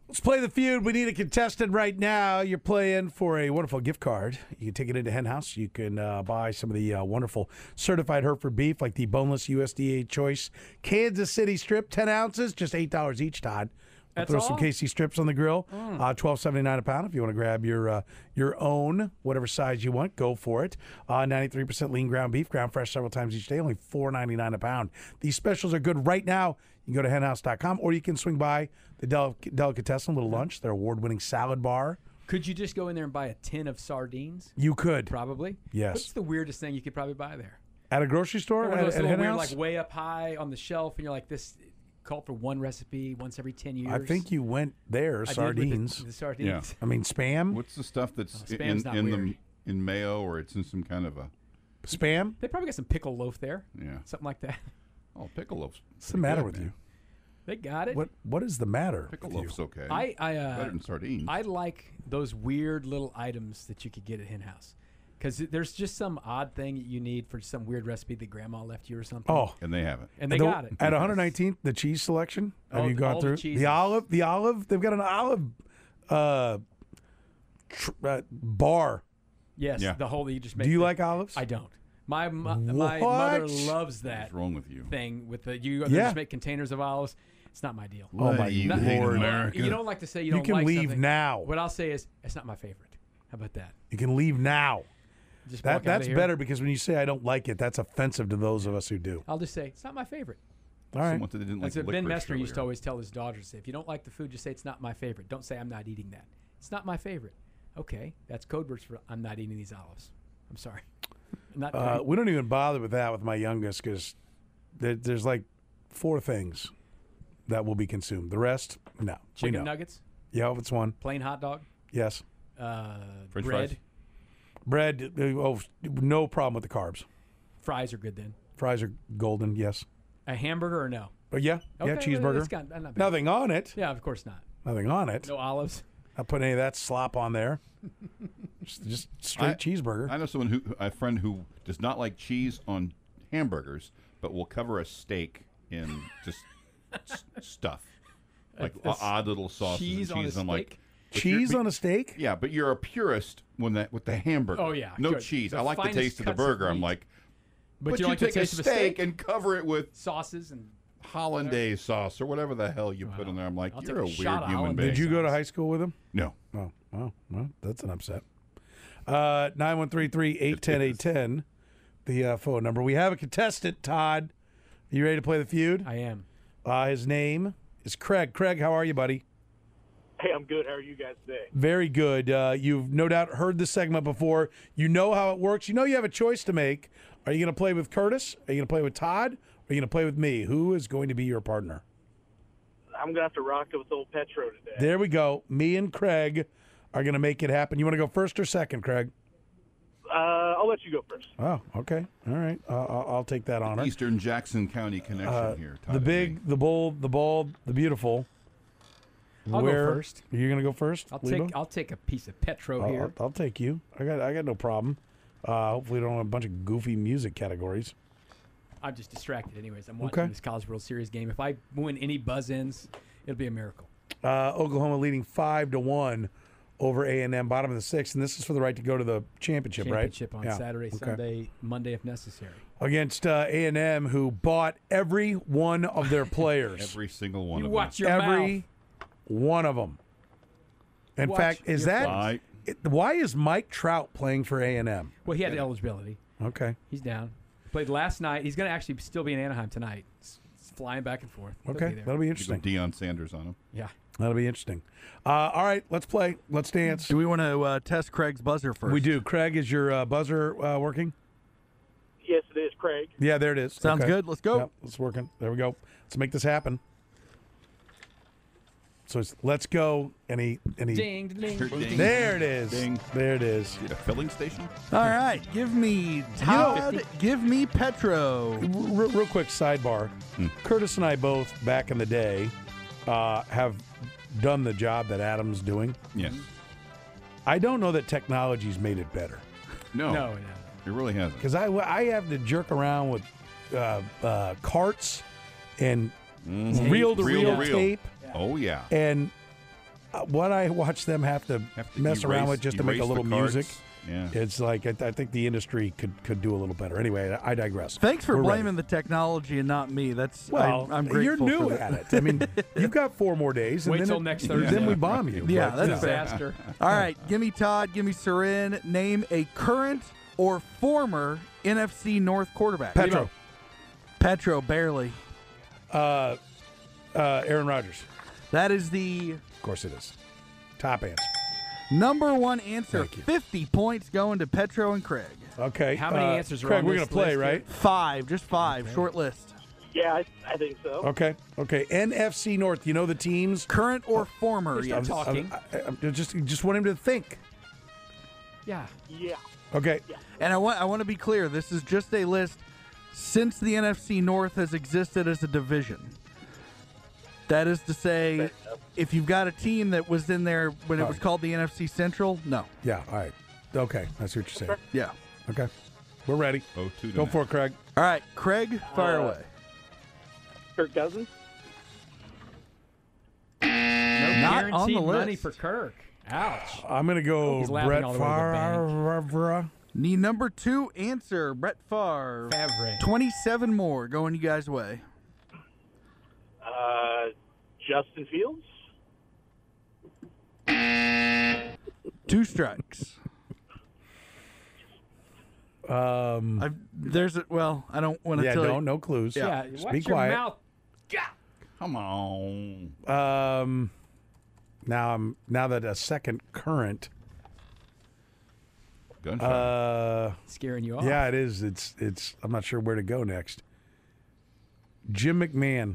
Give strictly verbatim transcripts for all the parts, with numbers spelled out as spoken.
Let's play the feud. We need a contestant right now. You're playing for a wonderful gift card. You can take it into Hen House. You can uh, buy some of the uh, wonderful certified Hereford beef, like the boneless U S D A choice Kansas City strip, ten ounces, just eight dollars each, Todd. We'll That's throw all? some K C strips on the grill, mm. uh, twelve seventy nine a pound. If you want to grab your uh, your own, whatever size you want, go for it. Uh, ninety-three percent lean ground beef, ground fresh several times each day, only four ninety-nine a pound. These specials are good right now. You can go to hen house dot com, or you can swing by the Del- Delicatessen Little Lunch, their award-winning salad bar. Could you just go in there and buy a tin of sardines? You could. Probably. Yes. What's the weirdest thing you could probably buy there? At a grocery store? One of those at, little at weird, House? like way up high on the shelf, and you're like, this called for one recipe once every ten years. I think you went there, I sardines. Did with the, the sardines. Yeah. I mean, Spam? What's the stuff that's Oh, in Spam's not in weird. the in mayo, or it's in some kind of a Spam? They probably got some pickle loaf there. yeah? Something like that. Oh, pickle loaf's What's the pretty matter good, with man. you? They got it. What What is the matter Pickle with you? loaf's okay. I, I, uh, Better than sardines. I like those weird little items that you could get at Hen House. Because there's just some odd thing that you need for some weird recipe that grandma left you or something. Oh, and they have it. And they the- got it. At one nineteenth, the cheese selection. Have Oh, you gone all the through cheeses. the olive? The olive. They've got an olive uh, tr- uh, bar. Yes, Yeah. the whole that you just make. Do you the- like olives? I don't. My mo- my What? mother loves that What's wrong with you? thing with the you Yeah. just make containers of olives. It's not my deal. Oh my you Not- hate Lord. America. You don't like to say you You don't can like leave something. now. What I'll say is it's not my favorite. How about that? You can leave now. Just That walk outta that's here. better, because when you say I don't like it, that's offensive to those of us who do. I'll just say it's not my favorite. All right. Someone that didn't like That's what Ben licorice Messner used to earlier. always tell his daughters. Say, if you don't like the food, just say it's not my favorite. Don't say I'm not eating that. It's not my favorite. Okay, that's code words for I'm not eating these olives. I'm sorry. Not Uh, we don't even bother with that with my youngest, because there, there's like four things that will be consumed. The rest, no. we chicken know. nuggets, Yeah, if it's one. plain hot dog, Yes. uh, French bread. fries? Bread, uh, oh, no problem with the carbs. Fries are good then. Fries are golden, yes. A hamburger or no? But yeah, yeah, Okay, cheeseburger. that's got- not bad. Nothing on it. Yeah, of course not. Nothing on it. No olives. Not putting any of that slop on there. just, just straight I- cheeseburger. I know someone who a friend who does not like cheese on hamburgers, but will cover a steak in just s- stuff like A- a s- odd little sauces cheese and on a cheese. I'm like, steak? if you're- Cheese on a steak? Yeah, but you're a purist when that with the hamburger. Oh, yeah, no good. cheese. The I like the finest taste of the cuts of burger. I'm meat. like, But, but, you you, like the take a taste steak, of a steak and cover it with sauces and hollandaise sauce or whatever the hell you put Wow. in there. I'm like, I'll you're take a a weird shot of human hollandaise. being. Did you go to sauce. high school with him? No. Oh, oh, well, that's an upset. Uh, nine one three three, eight one zero, eight one zero, the uh, phone number. We have a contestant, Todd. Are you ready to play the feud? I am. Uh, his name is Craig. Craig, how are you, buddy? Hey, I'm good. How are you guys today? Very good. Uh, you've no doubt heard this segment before. You know how it works. You know you have a choice to make. Are you going to play with Curtis? Are you going to play with Todd? Or are you going to play with me? Who is going to be your partner? I'm going to have to rock it with old Petro today. There we go. Me and Craig are going to make it happen. You want to go first or second, Craig? Uh, I'll let you go first. Oh, okay. All right. Uh, I'll, I'll take that honor. Eastern Jackson County connection Uh, here. Todd the and big, me. the bold, the bald, the beautiful. I'll Where, go first. You're going to go first? I'll Lebo? take I'll take a piece of Petro I'll, here. I'll, I'll take you. I got I got no problem. Uh, hopefully, we don't have a bunch of goofy music categories. I'm just distracted anyways. I'm watching Okay. this College World Series game. If I win any buzz-ins, it'll be a miracle. Uh, Oklahoma leading five to one over A and M, bottom of the sixth, and this is for the right to go to the championship, Championship right? on Yeah. Saturday, Okay. Sunday, Monday if necessary. Against uh, A and M, who bought every one of their players. Every single one You of watch them. your every mouth. one of them. In Watch fact, is your that Mike. it- why is Mike Trout playing for A and M? Well, he had eligibility. Okay. He's down. Played last night. He's going to actually still be in Anaheim tonight. It's, it's flying back and forth. He'll Okay, be there. that'll be You go interesting. Deion Sanders on him. Yeah. That'll be interesting. Uh, all right, let's play. Let's dance. Do we want to uh, test Craig's buzzer first? We do. Craig, is your uh, buzzer uh, working? Yes, it is, Craig. Yeah, there it is. Sounds Okay. good. Let's go. Yep, it's working. There we go. Let's make this happen. So it's let's go. Any any. Ding, ding, ding. Ding. There it is. Ding. There it is. Is it a filling station? All right. Give me Todd. Give me Petro. R- real quick sidebar. Curtis and I both back in the day uh, have done the job that Adam's doing. Yes. I don't know that technology's made it better, No. No, no. It really hasn't. because I I have to jerk around with uh, uh, carts and Mhm. reel to reel Reel-to-reel. tape Oh, yeah. and uh, what I watch them have to, Have to mess around erase- with just to make a erase the little cards. music. Yeah. It's like I, I think the industry could, could do a little better. Anyway, I digress. Thanks for We're blaming ready. the technology and not me. That's Well, I, I'm you're grateful new for that. at it. I mean, you've got four more days. And Wait then till it- next Thursday. Then we bomb you. Yeah, but, that's you know. fair. Disaster. All right, give me Todd, give me Sarin. Name a current or former N F C North quarterback. Petro, Petro, barely. uh, uh, Aaron Rodgers. That is the Of course it is. Top answer. number one answer. Thank you. fifty points going to Petro and Craig. Okay. How many uh, answers are Craig, on we're this gonna play, list right? Five, just five. Short list. Yeah, I, I think so. Okay. Okay. N F C North. You know the teams. Current or former? Start Yes. talking. I, I, I just just want him to think. Yeah. Yeah. Okay. And I want I want to be clear. This is just a list since the N F C North has existed as a division. That is to say, if you've got a team that was in there when it was called the N F C Central, no. Yeah. All right. Okay. That's what you're saying. Yeah. Okay. We're ready. Oh, two to Go nine. for it, Craig. All right, Craig, fire Uh, away. Kirk Cousins. No Not on guaranteed the money list. for Kirk. Ouch. I'm gonna go He's laughing Brett all the way to the Favre. The number two answer, Brett Favre. Favre. twenty-seven more going you guys' way. Uh, Justin Fields. Two strikes. Um, I've, there's a, well, I don't want to yeah. tell Don't you. no clues. Yeah. Just watch be your quiet. mouth. Come on. Um, now I'm now that a second current. Gunshot. Uh, Scaring you off. yeah, it is. It's it's. I'm not sure where to go next. Jim McMahon.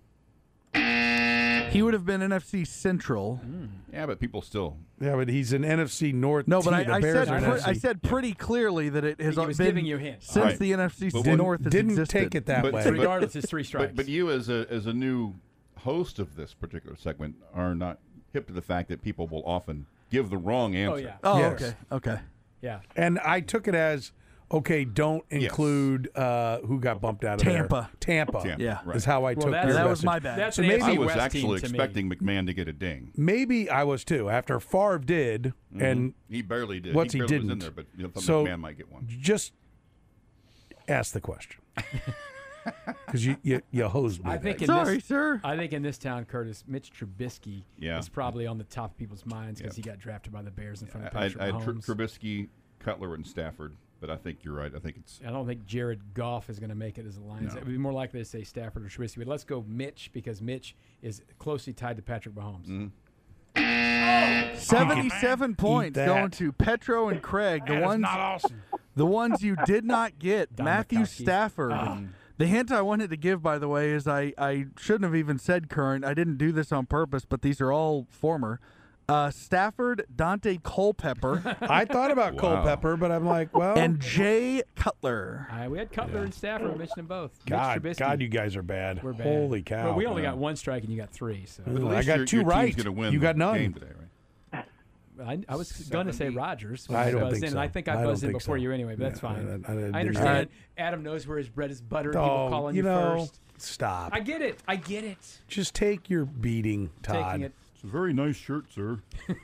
He would have been N F C Central. yeah, but people still. Yeah, but he's an N F C North. No, but team. I, The I Bears said are pre- N F C. I said pretty clearly that it has He was been giving you hints. since Right. the N F C But when- North has didn't existed. take it that But- way. but- Regardless, it's three strikes. But, but you, as a as a new host of this particular segment, are not hip to the fact that people will often give the wrong answer. oh, yeah. Oh, Yes. okay, okay. Yeah. And I took it as okay. Don't include uh, who got bumped out of Tampa. there. Tampa. Tampa, Yeah. right. Is how I Well, took that's- your That was message. my bad. That's So an maybe- A F C I was West actually team to me. expecting McMahon to get a ding. Maybe I was too after Favre did, and He barely did. What's he barely was in didn't? there, but you know, thought So- McMahon might get one. just ask the question because you, you you hosed me. I think there. in Sorry, this, sir. I think in this town, Curtis, Mitch Trubisky Yeah. is probably on the top of people's minds because Yeah. he got drafted by the Bears in front of I, Patrick I had Tr- Mahomes. Trubisky, Cutler, and Stafford, but I think you're right. I think it's I don't think Jared Goff is going to make it as a Lions. No. It would be more likely to say Stafford or Trubisky, but let's go Mitch because Mitch is closely tied to Patrick Mahomes. Mm-hmm. Seventy-seven points that. going to Petro and Craig. The That is ones, not awesome. the ones you did not get. Don Matthew Mikowski. Stafford. The hint I wanted to give, by the way, is I, I shouldn't have even said current. I didn't do this on purpose, but these are all former. Uh, Stafford, Dante Culpepper, I thought about Wow. Culpepper, but I'm like, well, and Jay Cutler. Uh, we had Cutler and Stafford. We mentioned them both. God, Mitch Trubisky. God, you guys are bad. We're bad. Holy cow! But we only got one strike and you got three. So At I least got your, two your right. Team's gonna win You got the none. game today, right? I, I was going to say Rogers. When I I, don't buzzed think in, so. and I think I I don't buzzed in think before so. you anyway. But that's Yeah, fine. I- I- I didn't- I understand. Alright. Adam knows where his bread is buttered. People Oh, calling you you, know, first. stop. I get it. I get it. Just take your beating, Todd. Taking it. It's a very nice shirt, sir.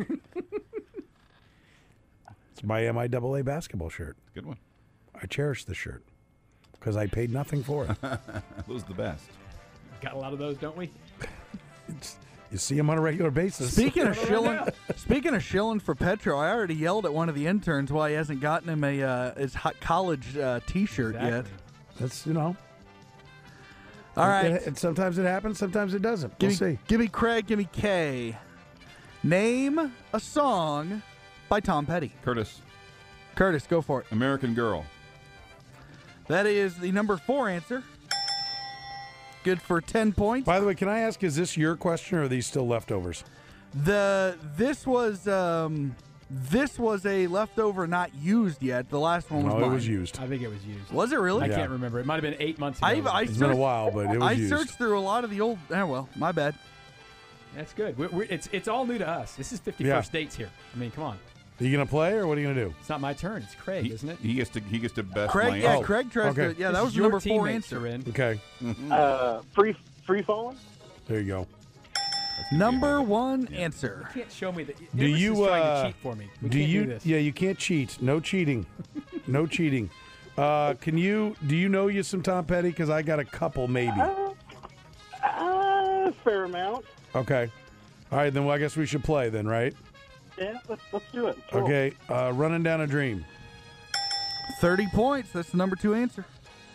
It's my M I A A basketball shirt. Good one. I cherish the shirt because I paid nothing for it. Those are the best. Got a lot of those, don't we? It's, you see them on a regular basis. Speaking of shilling, speaking of shilling for Petro, I already yelled at one of the interns why he hasn't gotten him a uh, his hot college uh, T-shirt yet. Exactly. That's you know. All right, And, and sometimes it happens, sometimes it doesn't. give We'll me, see. give me Craig, give me Kay. Name a song by Tom Petty. Curtis, Curtis, go for it. American Girl. That is the number four answer. Good for ten points. By the way, can I ask, is this your question or are these still leftovers? The this was um this was a leftover not used yet. The last one was No, mine. it was used. I think it was used. Was it really? I Yeah. can't remember. It might have been eight months ago. I've, I It's been a searched, while, but it was I used. searched through a lot of the old. Oh well, my bad. That's good. We're, we're, it's it's all new to us. This is fifty-first Yeah. dates here. I mean, come on. Are you going to play or what are you going to do? It's not my turn. It's Craig, He, isn't it? he gets to he gets to best Craig, my yeah, answer. Craig tries Okay. to. Yeah, This that is was the your number four teammate, answer. Soren. Okay, Uh, free free falling. there you go. Number one answer. You can't show me that. Do Nimbus you is trying uh, to cheat for me? We do can't you? do this. Yeah, you can't cheat. No cheating. No cheating. Uh, can you? Do you know you some Tom Petty? Because I got a couple, maybe. Uh, uh, fair amount. Okay. All right, then well, I guess we should play then, right? Yeah, let's let's do it. Cool. Okay. Uh, running down a dream. thirty points. That's the number two answer.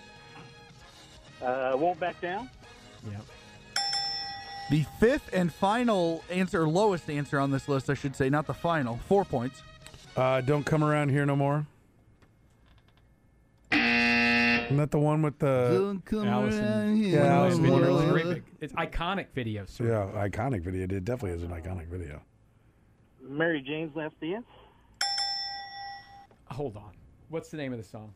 Uh, won't back down. Yep. The fifth and final answer, or lowest answer on this list, I should say, not the final. Four points. Uh, don't come around here no more. Isn't that the one with the? Allison. Yeah, One of Allison those videos. Wonderland. Great big. It's iconic video. Sir. Yeah, iconic video. It definitely is an iconic video. Mary Jane's Last Dance. Hold on. What's the name of the song?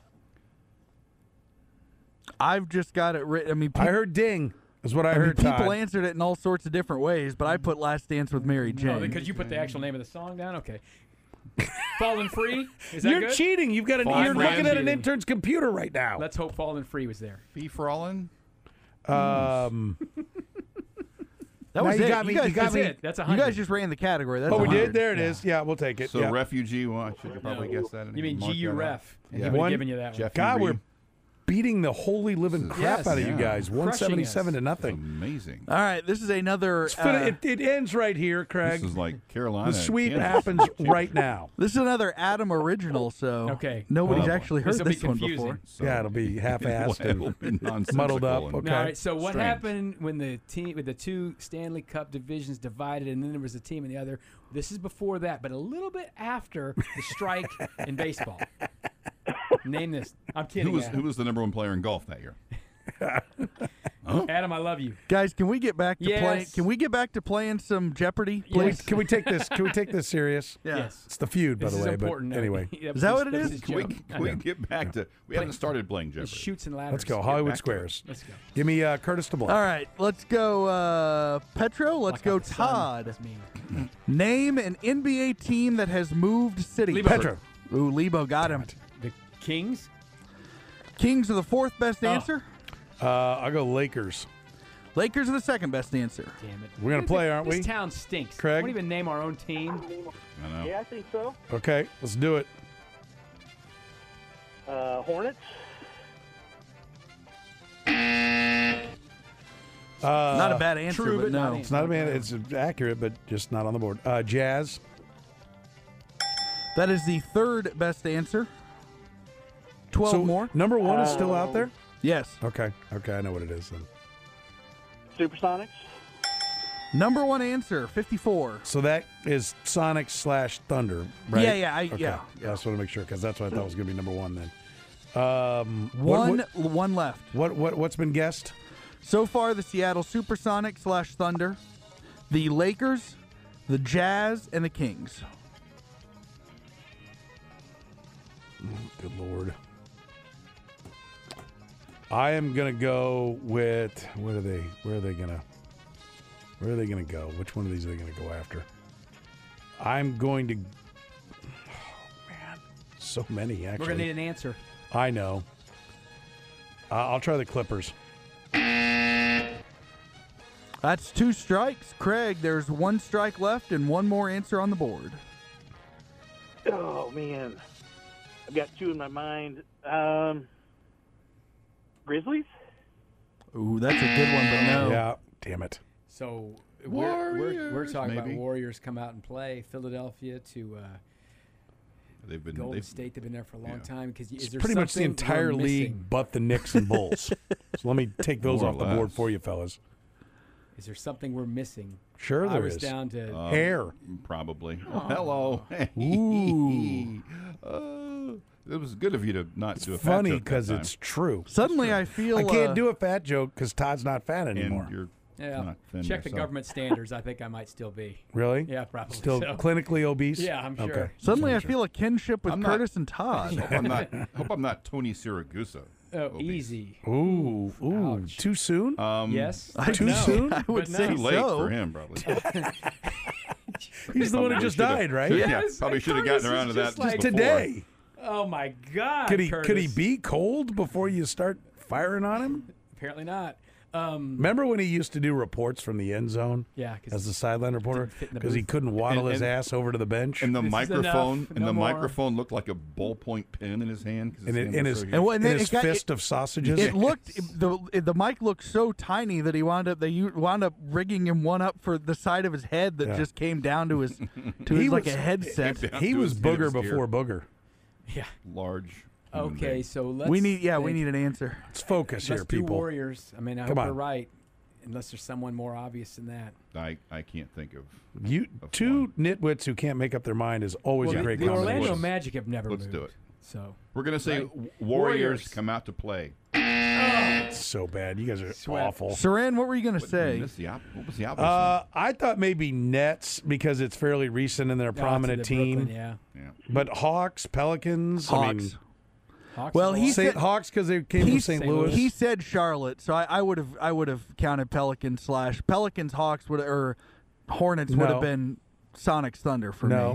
I've just got it written. I mean, I peop- heard "Ding" is what I, I mean, heard. people Todd. answered it in all sorts of different ways, but I put Last Dance with Mary Jane. Oh, because you put the actual name of the song down. Okay. Fallen Free. Is that You're good? cheating. You've got an. Fallen You're Free. looking at an Cheating. intern's computer right now. Let's hope Fallen Free was there. Fee for all in? Um. that now was you it. got me- You guys, you got That's me- it. That's a you hundred. guys just ran the category. That's Oh, we one did. hundred. There it is. Yeah, we'll take it. So yeah. refugee, well, I should have probably guessed that. You mean Mark G U that out. Ref? And Yeah. he would One- have given you that one. Jeff God, Reed. we're beating the holy living crap Yes. out of you Yeah. guys. One seventy-seven to That's nothing. amazing. All right, this is another. It's fin- Uh, it, it ends right here, Craig. This is like Carolina. The sweep Kansas. happens right now. this is another Adam original, so Okay. nobody's Oh, actually heard This'll be this one confusing. before. So- Yeah, it'll be half-assed It'll and be nonsensical muddled up. and- Okay. Now, all right. So what Strange. happened when the team, with the two Stanley Cup divisions divided, and then there was a team in the other? This is before that, but a little bit after the strike in baseball. Name this. I'm kidding. Who was Adam. who was the number one player in golf that year? Adam, I love you. Guys, can we get back to Yes. playing? Can we get back to playing some Jeopardy, Can we, please? can we take this? Can we take this serious? Yeah. Yes. It's the feud, by This the is way. important. But now. anyway, Yep, Is that this- what it this is? Can we, joke. I can we know. get back to? We haven't started playing Jeopardy. It's shoots and ladders. let's go. Get Hollywood back to Squares. Let's go. Give me uh, Curtis DeBlanc. All right, let's go uh, Petro. Let's Like go out the sun. Todd. That's me. Name an N B A team that has moved cities. Lebo. Petro. Ooh, Lebo got him. The Kings. Kings are the fourth best Oh. answer. Uh, I'll go Lakers. Lakers are the second best answer. Damn it. We're gonna play, aren't this we? This town stinks. Craig? We won't even name our own team. I know. Yeah, I think so. Okay, let's do it. Uh, Hornets. Uh, Not a bad answer, true, but but not no. in. It's not a man. It's accurate, but just not on the board. Uh, Jazz. That is the third best answer. Twelve so more. number one is still out there. Yes. Okay. Okay, I know what it is then. Supersonics. Number one answer. Fifty-four. So that is Sonic slash Thunder, right? Yeah, yeah, I- okay. yeah. I just want to make sure because that's what I thought was going to be number one then. Um, One. What, One left. what what what's been guessed? So far, the Seattle Supersonics slash Thunder, the Lakers, the Jazz, and the Kings. Good Lord. I am gonna go with what are they? Where are they gonna? Where are they gonna go? Which one of these are they gonna go after? I'm going to. Oh man, so many actually. We're gonna need an answer. I know. Uh, I'll try the Clippers. That's two strikes. Craig, there's one strike left and one more answer on the board. Oh man, I've got two in my mind. Um, Grizzlies. Ooh, that's a good one, but no. Yeah. Damn it. So we're, we're, we're Warriors, talking maybe. about Warriors come out and play Philadelphia to uh, They've been. Golden they've, State. They've been there for a long yeah. time. Because It's is there pretty much the something entire we're league, missing? but the Knicks and Bulls. So let me take those More off or the board less. for you, fellas. Is there something we're missing? Sure, I there was is. down to um, Hair. Probably. Oh, hello. Ooh. Uh, it was good of you to not It's do a fat funny joke that because time. it's true. Suddenly, I feel I can't uh, do a fat joke because Todd's not fat anymore. And you're yeah. not thin Check the yourself. government standards. I think I might still be. Really? Yeah, probably. Still so. clinically obese? Yeah, I'm sure. Okay. Suddenly, I Just feel a kinship with I'm not- Curtis and Todd. Hope I'm not. Hope I'm not Tony Siragusa. Oh, obese. easy. Ooh, ooh, Ouch. too soon? Um, Yes. I- Too No. soon? I would But say no. Too late so. for him, probably. He's the one who Probably just should've- died, right? should- yeah, Yes, probably and should have Curtis gotten around to is that just just like- before. Today. Oh my God. Could he Curtis. could he be cold before you start firing on him? Apparently not. Um, Remember when he used to do reports from the end zone yeah, 'cause as the sideline reporter fit in the because he booth. couldn't waddle And- his and- ass over to the bench? And the This is microphone, enough. and No the more. microphone looked like a ballpoint pen in his hand. 'cause in, his it, hand in was his, so huge. And well, and in then his it got- fist of sausages. It looked the the mic looked so tiny that he wound up they u- wound up rigging him one up for the side of his head that Yeah. just came down to his to He his like was- a headset. down he to was his head of booger his ear. before booger. yeah. Large. human Okay, being. so let's. We need yeah, we think- need an answer. Let's focus Let's here, do people. Warriors. I mean, I Come hope on. we're right, unless there's someone more obvious than that. I, I can't think of. You of two one. nitwits who can't make up their mind is always Well, a the, great the combination. Orlando Let's- Magic have never let's moved. do it. So We're gonna say Right. Warriors, Warriors. come out to play. It's so bad. You guys are Sweat. awful. Saran, what were you gonna What, say? this the op- what was the opposite? Uh, I thought maybe Nets because it's fairly recent and they're a Oh, to prominent the team. Brooklyn, yeah. yeah. But Hawks, Pelicans, I mean, Hawks. Hawks Well, are he all- Saint said- Hawks because they came from He's- Saint Saint Louis. Louis. He said Charlotte, so I, I would have I would have counted Pelicans slash Pelicans Hawks would or Hornets would No. have been Sonic's Thunder for No. me.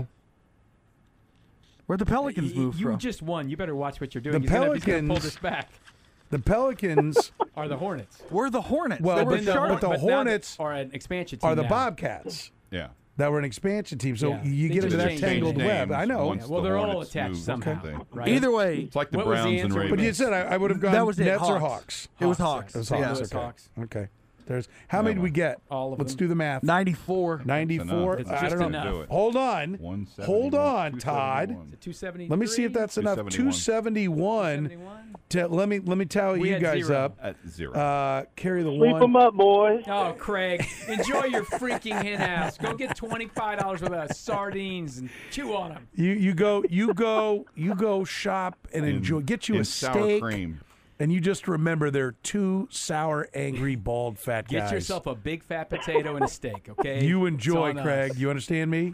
Where'd the Pelicans Y- move you from? just won. You better watch what you're doing. The he's gonna, he's gonna pull Pelicans- this back. The Pelicans Are the Hornets? We're the Hornets. Well, they were but the- Charlotte. but the but now Hornets are an expansion team are the now. Bobcats Yeah. that were an expansion team. So Yeah. you They get just into that changed tangled names web. I know. once Yeah, well, the they're all Hornets attached moved, somehow. they- Right? Either way, It's like the What was the Browns and answer? Ravens. But you said I, I would have gone That was it, Nets or Hawks. Hawks. it was Hawks, Hawks. It was Yeah. Hawks. It was okay. Hawks. Okay. There's how many Yeah, did we well. get? All of Let's them. do the math. ninety-four. ninety-four. It's I just don't know. enough. Do it. Hold on. one Hold on, seventy-one, Todd. two seventy-one. two seventy. Let me see if that's enough. two seventy-one. To, let me let me tally We you had guys zero. up. At zero. Uh, carry the Sweep one. them up, boys. Oh, Craig, enjoy your freaking hen ass. Go get twenty-five dollars worth of sardines and chew on them. You you go you go you go shop and And- enjoy. Get you and a sour steak, cream. and you just remember they're two sour, angry, bald, fat Get guys. yourself a big fat potato and a steak, okay? You It's enjoy, on us. Craig. You understand me?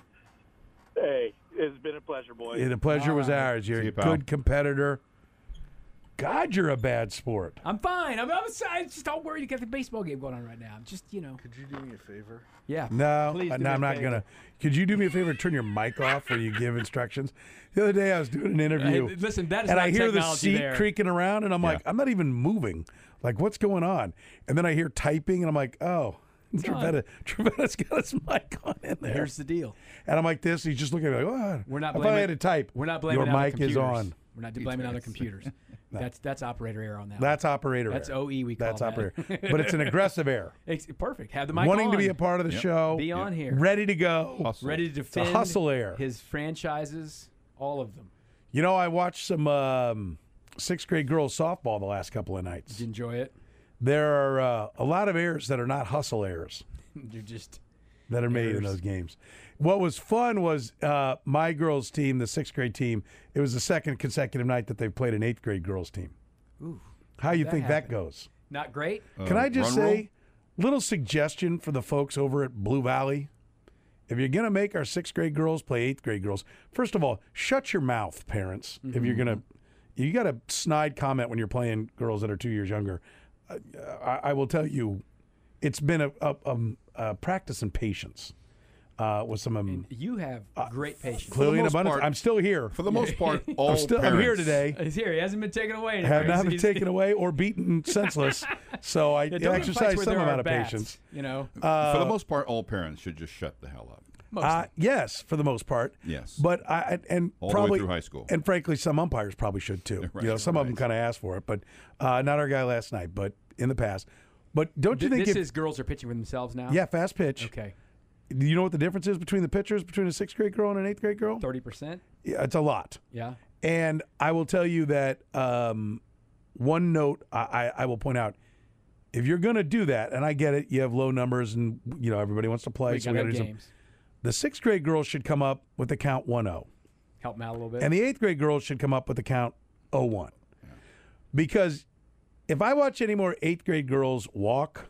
Hey, it's been a pleasure, boys. Yeah, the pleasure All was right. ours. You're See a you, pal. good competitor. God, you're a bad sport. I'm fine. I'm, I'm I just don't worry. You got the baseball game going on right now. I'm just, you know. Could you do me a favor? Yeah. No, Please uh, do no, me I'm a not favor. gonna. Could you do me a favor and turn your mic off when you give instructions? The other day I was doing an interview. Hey, listen, that is and not I hear the technology seat there. creaking around, and I'm Yeah. like, I'm not even moving. Like, what's going on? And then I hear typing, and I'm like, oh, Trevetta, Trevetta's got his mic on in there. Here's the deal. And I'm like this. He's just looking at me like, what? We're not I thought blaming. I had to type. We're not blaming Your other mic is computers. on. We're not blaming other computers. That's that's operator error on that. That's operator. That's error. O E. We call That's that. operator. But it's an aggressive error. It's perfect. Have the mic Wanting on. to be a part of the Yep. show. Be on here. Ready to go. Hustle. Ready to a defend hustle error. his franchises, all of them. You know, I watched some um, sixth grade girls softball the last couple of Did nights. you enjoy it? There are uh, a lot of errors that are not hustle errors You're just that are made in Errors. those games. What was fun was uh, my girls' team, the sixth grade team. It was the second consecutive night that they've played an eighth grade girls' team. Ooh, How you that think that happen? goes? not great. Can Uh, I just run roll? say, little suggestion for the folks over at Blue Valley? If you're going to make our sixth grade girls play eighth grade girls, first of all, shut your mouth, parents. If you're going to, you got a snide comment when you're playing girls that are two years younger. Uh, I, I will tell you, it's been a, a, um, a practice in patience uh, with some of them. You have great patience. Clearly in most abundance. part- I'm still here. For the most part, all I'm still I'm parents, here today. He's here. He hasn't been taken away. I have anywhere. not been He's- taken away or beaten senseless. So I Yeah, don't get fights exercise where some there are amount of bats, patience. You know, For the most part, all parents should just shut the hell up. mostly. Uh, yes, for the most part. Yes. But I and All the way probably through high school. and frankly, some umpires probably should too. Right, you know, some of them right. kind of asked for it, but uh, not our guy last night. But in the past, but don't you Th- think? this if, is girls are pitching for themselves now. yeah, fast pitch. Okay. Do you know what the difference is between the pitchers between a sixth grade girl and an eighth grade girl? Thirty percent. Yeah, it's a lot. Yeah. And I will tell you that um, one note I, I, I will point out: if you're going to do that, and I get it, you have low numbers, and you know everybody wants to play, We so got we no gotta do some- games. the sixth grade girls should come up with the count one zero. Help them out a little bit. And the eighth grade girls should come up with the count oh one. Because if I watch any more eighth grade girls walk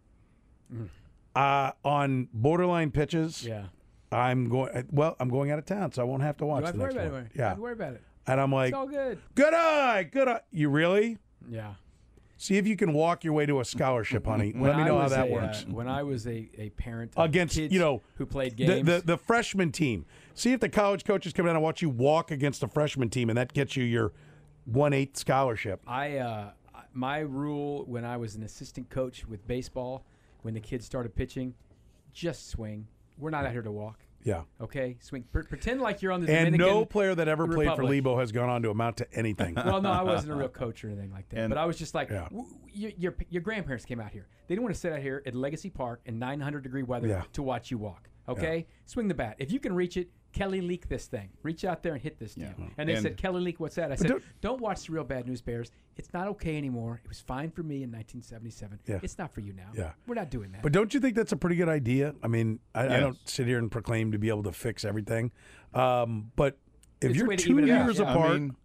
uh, on borderline pitches, yeah. I'm going. Well, I'm going out of town, so I won't have to watch You don't the have to worry next about one. it. You don't Yeah, have to worry about it. and I'm like, It's all good. good eye, good eye. You really? Yeah. See if you can walk your way to a scholarship, honey. When Let me I know how was that a, works. Uh, when I was a, a parent of Against, kids you know, who played The, games, the the freshman team. See if the college coaches come down and watch you walk against the freshman team, and that gets you your one eighth scholarship. I uh, I- my rule when I was an assistant coach with baseball, when the kids started pitching, just swing. We're not out here to walk. Yeah. Okay, swing. Pre- pretend like you're on the And Dominican no player that ever played for Republic. Lebo has gone on to amount to anything. Well, no, I wasn't a real coach or anything like that. And- but I was just like, Yeah. w- your, your your grandparents came out here. They didn't want to sit out here at Legacy Park in nine hundred degree weather Yeah. to watch you walk. Okay, swing the bat. If you can reach it, Kelly Leak this thing. Reach out there and hit this thing. Yeah. And they And- said, Kelly Leak, what's that? I said, don't- don't, watch the Real Bad News Bears. It's not okay anymore. It was fine for me in nineteen seventy-seven. Yeah. It's not for you now. Yeah. We're not doing that. But don't you think that's a pretty good idea? I mean, I, I Yes. don't sit here and proclaim to be able to fix everything. Um, but if It's a you're way to two even it out, years yeah. I apart, mean,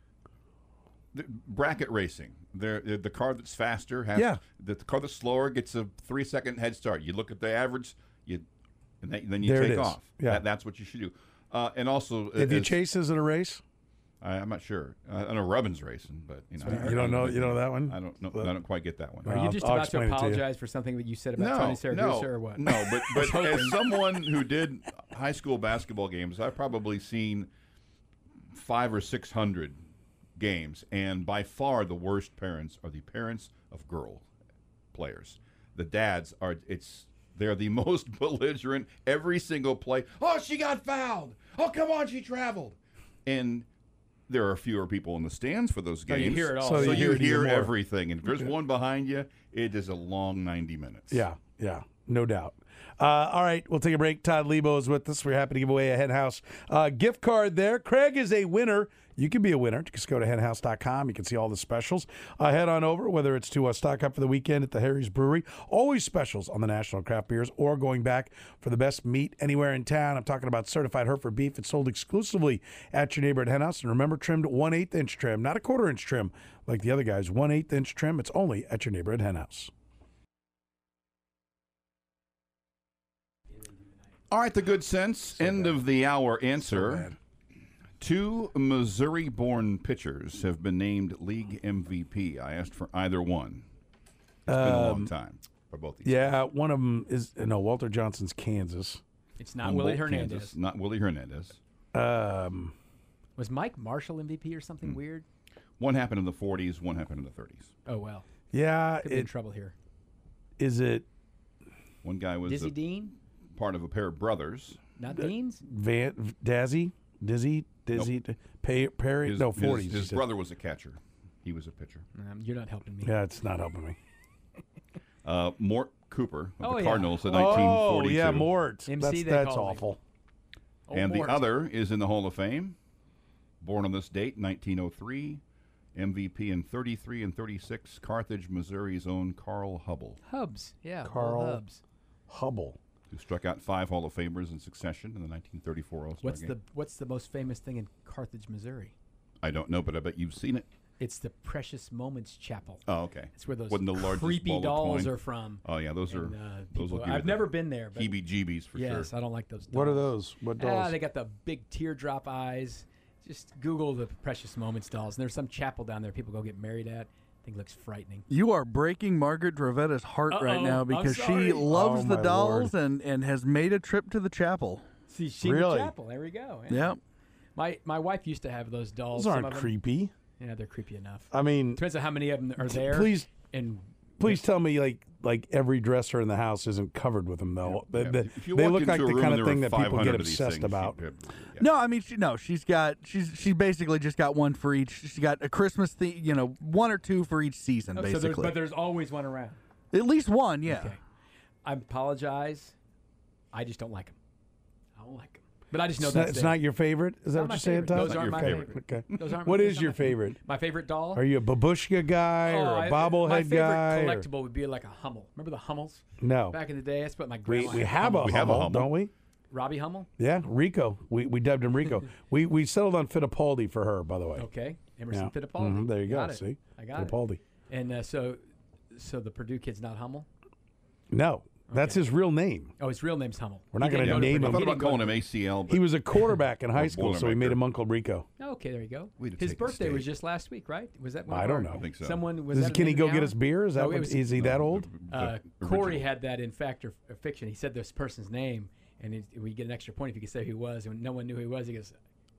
the bracket racing. The, the the car that's faster has Yeah. the, the car that's slower gets a three second head start. You look at the average, you and then, then you There it take is. off. Yeah. That, that's what you should do. Uh, and also, if you as- chase, is it a race? I, I'm not sure. Uh, I know Rubbin's racing, but you know, what I I- heard. You don't know- I you don't know that one? I don't know. But- I don't quite get that one. Are you I'll- just I'll about to explain it to you. apologize for something that you said about no, Tony Saragusa no, or what? No, but but as someone who did high school basketball games, I've probably seen five or six hundred games, and by far the worst parents are the parents of girl players. The dads are it's they're the most belligerent every single play. Oh, she got fouled. Oh, come on, she traveled. And there are fewer people in the stands for those So games. you hear it all. So So, you you hear it even hear more. everything. And if there's one behind you, it is a long ninety minutes. Yeah, yeah, no doubt. Uh, all right, we'll take a break. Todd Lebo is with us. We're happy to give away a Hen House uh, gift card there. Craig is a winner. You can be a winner. Just go to hen house dot com. You can see all the specials. Uh, head on over, whether it's to uh, stock up for the weekend at the Harry's Brewery. Always specials on the National Craft Beers, or going back for the best meat anywhere in town. I'm talking about certified Hereford beef. It's sold exclusively at your neighborhood Hen House. And remember, trimmed one eighth inch trim, not a quarter inch trim like the other guys. one eighth inch trim. It's only at your neighborhood Hen House. All right, the good sense. End of the hour answer. Two Missouri-born pitchers have been named league M V P. I asked for either one. It's been a long time for both these. Yeah, one of them is, no, Walter Johnson's Kansas. It's not Humboldt, Willie Hernandez. Kansas, not Willie Hernandez. Um, Was Mike Marshall M V P or something weird? One happened in the forties, one happened in the thirties. Oh, well. yeah, Could be in it, trouble here. is it One guy was Dizzy a, Dean? part of a pair of brothers. Not Deans? Van Dazzy? Dizzy? Dizzy? Pay, Perry? His, no, his- forties. His, you said. brother was a catcher. He was a pitcher. Um, you're not helping me. Yeah, it's not helping me. Uh, Mort Cooper of Oh, the yeah. Cardinals in nineteen Oh, forty-two. yeah, Mort. M C That's, they that's call him. awful. Oh, And Mort. the other is in the Hall of Fame. Born on this date, nineteen oh three. M V P in thirty-three and thirty-six. Carthage, Missouri's own Carl Hubble, Hubs. Yeah, Carl. Carl Hubs. Hubble. who struck out five Hall of Famers in succession in the nineteen thirty-four All-Star What's game. the What's the most famous thing in Carthage, Missouri? I don't know, but I bet you've seen it. It's the Precious Moments Chapel. Oh, okay. It's where those Wasn't the largest creepy ball of dolls twine? are from. Oh, yeah, those are And, uh, those people- will give I've you never the been there, but heebie-jeebies for yes, sure. I don't like those. Dolls. What are those? What dolls? Ah, they got the big teardrop eyes. Just Google the Precious Moments dolls. And there's some chapel down there people go get married at. I think it looks frightening. You are breaking Margaret Dravetta's heart right Uh-oh, now I'm because sorry. she loves Oh, the my dolls Lord. and, and has made a trip to the chapel. See, she Really? Chapel. There we go. Yeah. My my wife used to have those dolls. Those some aren't of them. creepy. Yeah, they're creepy enough. I mean, Depends on how many of them are there. please, And please tell me like like every dresser in the house isn't covered with them though. They- Yeah, they if you they walked look like into a the room kind and of there thing were that people get five hundred of these obsessed things, about. you'd- yeah. No, I mean, she, no, she's got, she's she basically just got one for each. She's got a Christmas, the, you know, one or two for each season, oh, so there's, basically. but there's always one around. At least one, yeah. Okay. I apologize. I just don't like them. I don't like them. But I just know It's, not, that's it's it. not your favorite. Is that Not what my you're saying, favorite. Todd? Those Not aren't your my favorite. favorite. Okay. Those aren't. What those is aren't your my favorite? My favorite doll? Are you a babushka guy Oh, or I- a My bobblehead favorite guy? or- collectible would be like a Hummel. Remember the Hummels? No. Back in the day, that's what my We, grandma we had. have a We have a Hummel, Hummel. don't we? Robbie Hummel. Yeah, Rico. We we dubbed him Rico. we we settled on Fittipaldi for her, by the way. Okay, Emerson Yeah. Fittipaldi. Mhm, there you Got go. it. See, I got it. Fittipaldi. And uh, so, so the Purdue kid's not Hummel. No, that's Okay. his real name. Oh, his real name's Hummel. We're not He gonna didn't go to name Purdue. I him. thought He about didn't go calling to- him A C L, but He was a quarterback in high Or school, so we made Boilermaker. him Uncle Rico. Okay, there you go. Way to His take the birthday was stage. just last week, right? Was that? One I of don't our- know. I think so. Someone was. Does, that can he in go the get hour? his beer? Is that No, what? it was- Is he that No, old? the- Uh, the Corey original. had that in Fact or or Fiction. He said this person's name, and it, we get an extra point if you could say who he was. And when no one knew who he was, he goes,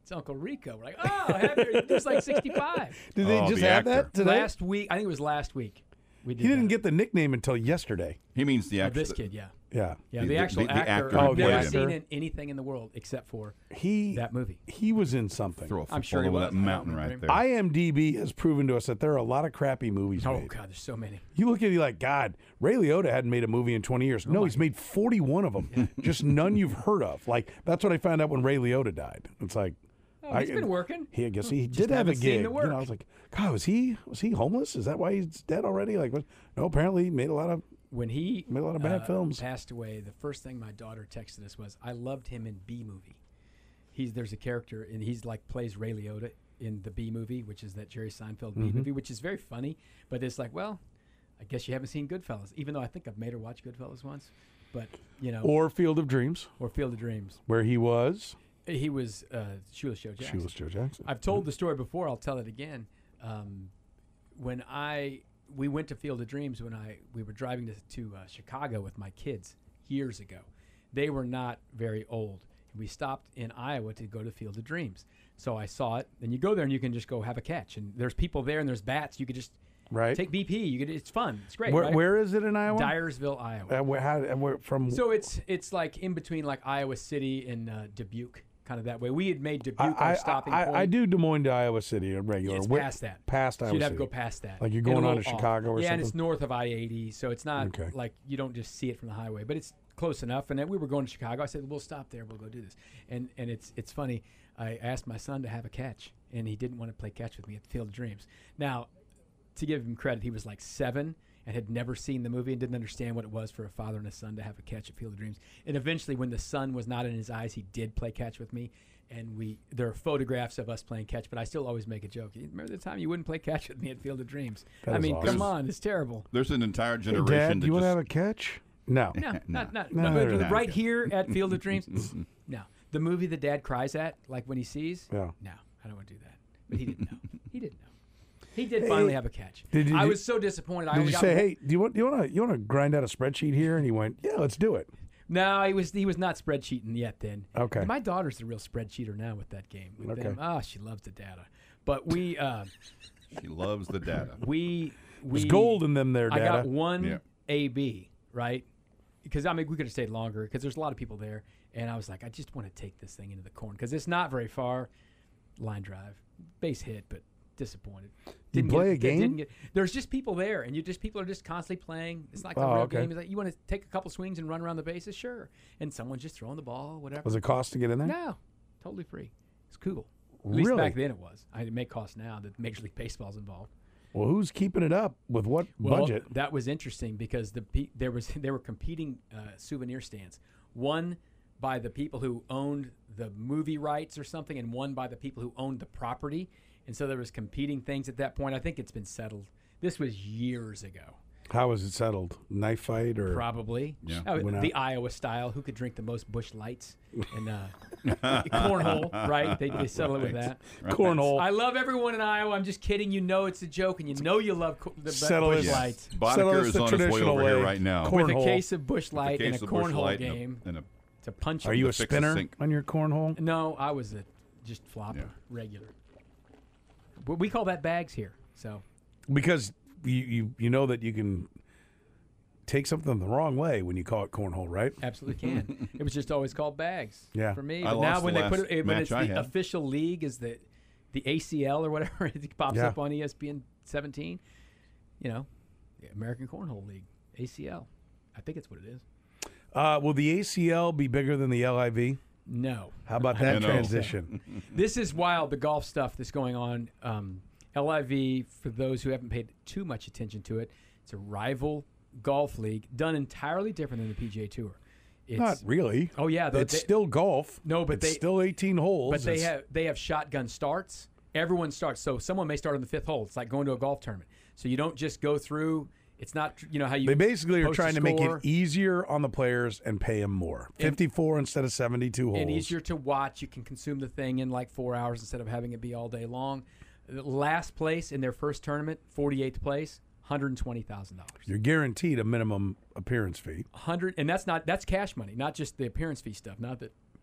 It's Uncle Rico. We're like, oh, happy, there's like sixty-five. Did they Oh, just the have actor. that today? Last week, I think it was last week. We did He didn't that. get the nickname until yesterday. He means the Oh, actor. this kid, yeah. Yeah. Yeah, The- the, the- actual the- the actor. actor who I've never played seen him. in anything in the world except for He that movie. he was in something. Throw a I'm sure he football over was. that I don't mountain remember right him. there. I M D B has proven to us that there are a lot of crappy movies Oh made. God, there's so many. You look at it like, God, Ray Liotta hadn't made a movie in twenty years. no, he's made forty-one of them. Just none you've heard of. Like, that's what I found out when Ray Liotta died. It's like, Oh, he's I- been working. He, I guess he Just did have a haven't seen gig. the You work. know, I was like, God, was he was he homeless? Is that why he's dead already? Like, what? No, apparently he made a lot of. When he Made a lot of bad uh, films. passed away, the first thing my daughter texted us was, "I loved him in B Movie." He's there's a character and he's like plays Ray Liotta in the B Movie, which is that Jerry Seinfeld Mm-hmm. B Movie, which is very funny. But it's like, well, I guess you haven't seen Goodfellas, even though I think I've made her watch Goodfellas once. But you know, Or Field of Dreams, or Field of Dreams. where he was. He was uh, Shoeless Joe Jackson. She was Joe Jackson. I've told the story before. I'll tell it again. Um, when I we went to Field of Dreams when I we were driving to, to uh, Chicago with my kids years ago. They were not very old. We stopped in Iowa to go to Field of Dreams. So I saw it. And you go there and you can just go have a catch. And there's people there and there's bats. You could just Right. take B P. You could. It's fun. It's great. Where, right? where is it in Iowa? Dyersville, Iowa. Uh, where, how, uh, where, from? So it's it's like in between like Iowa City and uh, Dubuque, kind of that way. We had made Dubuque I, our I, stopping I, point. I do Des Moines to Iowa City a regular. It's Where- past that. Past So Iowa you'd have City. to go past that. Like you're And going a on little to off. Chicago or yeah, and something? it's north of I eighty, so it's not Okay. like you don't just see it from the highway, but it's close enough. And then we were going to Chicago. I said, "We'll stop there. We'll go do this." And and it's it's funny. I asked my son to have a catch, and he didn't want to play catch with me at the Field of Dreams. Now, to give him credit, he was like seven and had never seen the movie and didn't understand what it was for a father and a son to have a catch at Field of Dreams. And eventually, when the sun was not in his eyes, he did play catch with me. And we there are photographs of us playing catch, but I still always make a joke. You remember the time you wouldn't play catch with me at Field of Dreams? That I is mean, awesome. come on, it's terrible. There's an entire Hey, generation Dad, that do you want to just have a catch? No. No, not not No, no, no, but no, no. right here at Field of Dreams. No, the movie the dad cries at, like when he sees. Yeah. No, I don't want to do that. But he didn't know. He didn't know. He did finally have a catch. Did you- I did- was so disappointed. I Did only you got say, one- hey, do you want you want to you want to grind out a spreadsheet here? And he went, yeah, let's do it. No, he was he was not spreadsheeting yet then. Okay. My daughter's the real spreadsheeter now with that game. With Okay. them. Oh, she loves the data. But we uh, She loves the data. we we There's gold in them there, I Dada. got one Yeah. A B, right? Because I mean, we could have stayed longer because there's a lot of people there, and I was like, I just want to take this thing into the corn because it's not very far. Line drive, base hit, but disappointed. You Didn't play get, a game? Didn't get, there's just people there, and you just people are just constantly playing. It's like a Oh, real okay. game. It's like you want to take a couple swings and run around the bases, sure, and someone's just throwing the ball, whatever. Was it cost to get in there? No, totally free. It's cool. At least Really? back then it was. I it may cost now that Major League Baseball's involved. Well, who's keeping it up with what Well, budget? that was interesting because the pe- there was there were competing uh, souvenir stands. One by the people who owned the movie rights or something, and one by the people who owned the property. And so there was competing things at that point. I think it's been settled. This was years ago, How was it settled? Knife fight or? probably. Yeah. Oh, Went the out. Iowa style. Who could drink the most Busch Lights? And uh, cornhole, right? They, they settle it with that. Cornhole. I love everyone in Iowa. I'm just kidding. You know it's a joke, and you know you love co- the Settle Busch it. Lights. Settle Boddicker us is the on his way traditional over here way. right now. Corn- With a Cornhole. case of Busch Light The and a case of Busch cornhole Light and a- game and a- to punch Are you. you a to fix the spinner sink. on your cornhole? No, I was a just flopper, Yeah. regular. But we call that bags here. So Because you, you you know that you can take something the wrong way when you call it cornhole, right? absolutely can. It was just always called bags. Yeah. For me. I But now lost when the they put last it when match it's I the had. official league is the the A C L or whatever it pops Yeah. up on E S P N seventeen. You know, the American Cornhole League, A C L. I think it's what it is. Uh, will the A C L be bigger than the L I V? No. How about I that don't know. transition? This is wild, the golf stuff that's going on. Um, L I V, for those who haven't paid too much attention to it, it's a rival golf league done entirely different than the P G A Tour. It's, Not really. Oh, yeah. the- It's they- still golf. No, but it's they- still eighteen holes. But they It's- have they have shotgun starts. Everyone starts. So someone may start on the fifth hole. It's like going to a golf tournament. So you don't just go through. It's not, you know, how you They basically are post a trying to make score. it easier on the players and pay them more. fifty-four instead of seventy-two holes. And easier to watch. You can consume the thing in like four hours instead of having it be all day long. The last place in their first tournament, forty-eighth place, one hundred twenty thousand dollars. You're guaranteed a minimum appearance fee. Hundred, and that's not that's cash money, not just the appearance fee stuff. Not that